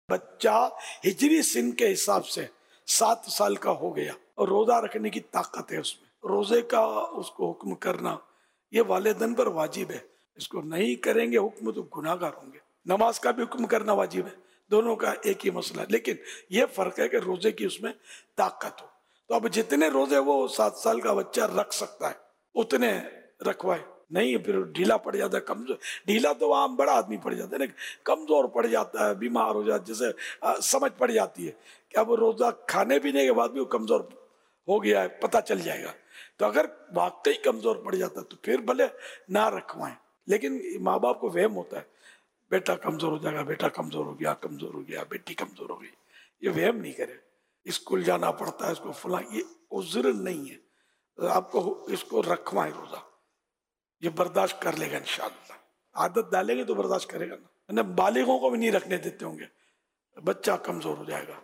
बच्चा हिजरी सिन के हिसाब से 7 साल का हो गया और रोजा रखने की ताकत है उसमें, रोजे का उसको हुक्म करना ये वालिदैन पर वाजिब है। इसको नहीं करेंगे हुक्म तो गुनाहगार होंगे। नमाज का भी हुक्म करना वाजिब है, दोनों का एक ही मसला है, लेकिन ये फर्क है कि रोजे की उसमें ताकत हो। तो अब जितने रोजे वो 7 साल का बच्चा रख सकता है उतने रखवाए, नहीं फिर ढीला पड़ जाता है, कमजोर, ढीला तो वहां बड़ा आदमी पड़ जाता है, कमजोर पड़ जाता है, बीमार हो जाता है, जैसे समझ पड़ जाती है कि अब रोजा खाने पीने के बाद भी वो कमजोर हो गया है, पता चल जाएगा। तो अगर वाकई कमजोर पड़ जाता है तो फिर भले ना रखवाएं, लेकिन माँ बाप को वहम होता है बेटा कमजोर हो जाएगा, बेटा कमजोर हो गया, कमजोर हो गया, बेटी कमजोर हो गई, ये वहम नहीं करे। स्कूल जाना पड़ता है इसको फुला, ये उज्र नहीं है, आपको इसको रखवाएं रोजा, ये बर्दाश्त कर लेगा इंशाअल्लाह। आदत डालेंगे तो बर्दाश्त करेगा ना। बालिगों को भी नहीं रखने देते होंगे, बच्चा कमजोर हो जाएगा,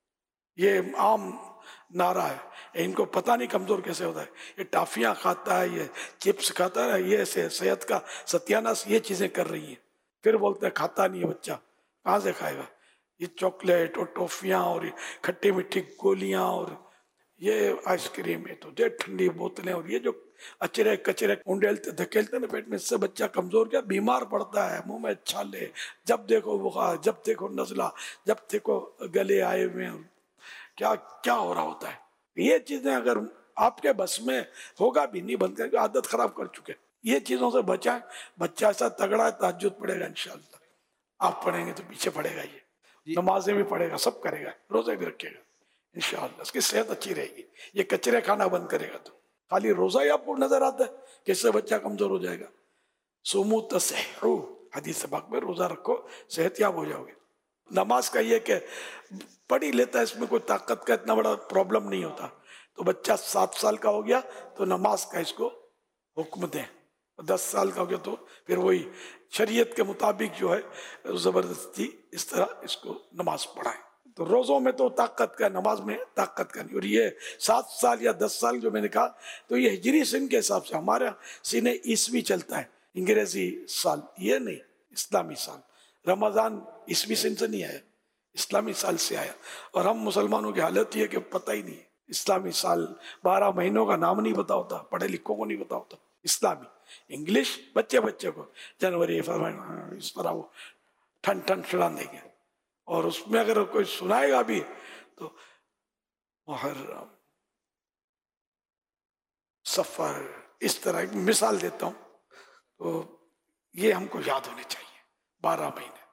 ये आम नारा है, इनको पता नहीं कमजोर कैसे होता है। ये टाफियां खाता है, ये चिप्स खाता है, ये सेहत का सत्यानाश ये चीजें कर रही हैं। फिर बोलते हैं खाता नहीं है बच्चा, कहाँ से खाएगा। ये चॉकलेट और टॉफियां और ये खट्टी मीठी गोलियां और ये आइसक्रीम है तो ये ठंडी बोतलें और ये जो अचरे कचरे उंडेलते धकेलते ना पेट में, इससे बच्चा कमजोर क्या बीमार पड़ता है। मुंह में छाले, जब देखो बुखार, जब देखो नजला, जब देखो गले आए हुए, क्या क्या हो रहा होता है। ये चीजें अगर आपके बस में होगा भी नहीं बंद करके, आदत खराब कर चुके, ये चीजों से बचाएं। बच्चा ऐसा तगड़ा है तहज्जुद पड़ेगा इंशाअल्लाह, आप पढ़ेंगे तो पीछे पड़ेगा, ये नमाजें भी पढ़ेगा, सब करेगा, रोजे भी रखेगा इंशाअल्लाह, उसकी सेहत अच्छी रहेगी। ये कचरे खाना बंद करेगा तो खाली रोजा ही आपको नजर आता है कि इससे बच्चा कमजोर हो जाएगा। सुमू तसहू हदीस पाक में, रोजा रखो सेहतयाब हो जाओगे। नमाज का ये कि पढ़ ही लेता है, इसमें कोई ताकत का इतना बड़ा प्रॉब्लम नहीं होता। तो बच्चा 7 साल का हो गया तो नमाज का इसको हुक्म दें, 10 साल का हो गया तो फिर वही शरीयत के मुताबिक जो है जबरदस्ती इस तरह इसको नमाज पढ़ाएं। तो रोजों में तो ताकत का, नमाज में ताकत का नहीं। और ये 7 साल या 10 साल जो मैंने कहा, तो ये हिजरी सिन के हिसाब से, हमारा सीने ईस्वी चलता है, अंग्रेजी साल ये नहीं, इस्लामी साल। रमजान ईस्वी सिन से नहीं आया, इस्लामी साल से आया। और हम मुसलमानों की हालत ये कि पता ही नहीं, इस्लामी साल 12 महीनों का नाम नहीं पता होता, पढ़े लिखों को नहीं पता होता। इस्लामी इंग्लिश बच्चे को जनवरी फरवरी इस तरह वो ठन ठन सुना देंगे, और उसमें अगर कोई सुनाएगा भी तो मुहर्रम, सफर, इस तरह की मिसाल देता हूं। तो ये हमको याद होने चाहिए, 12 महीने।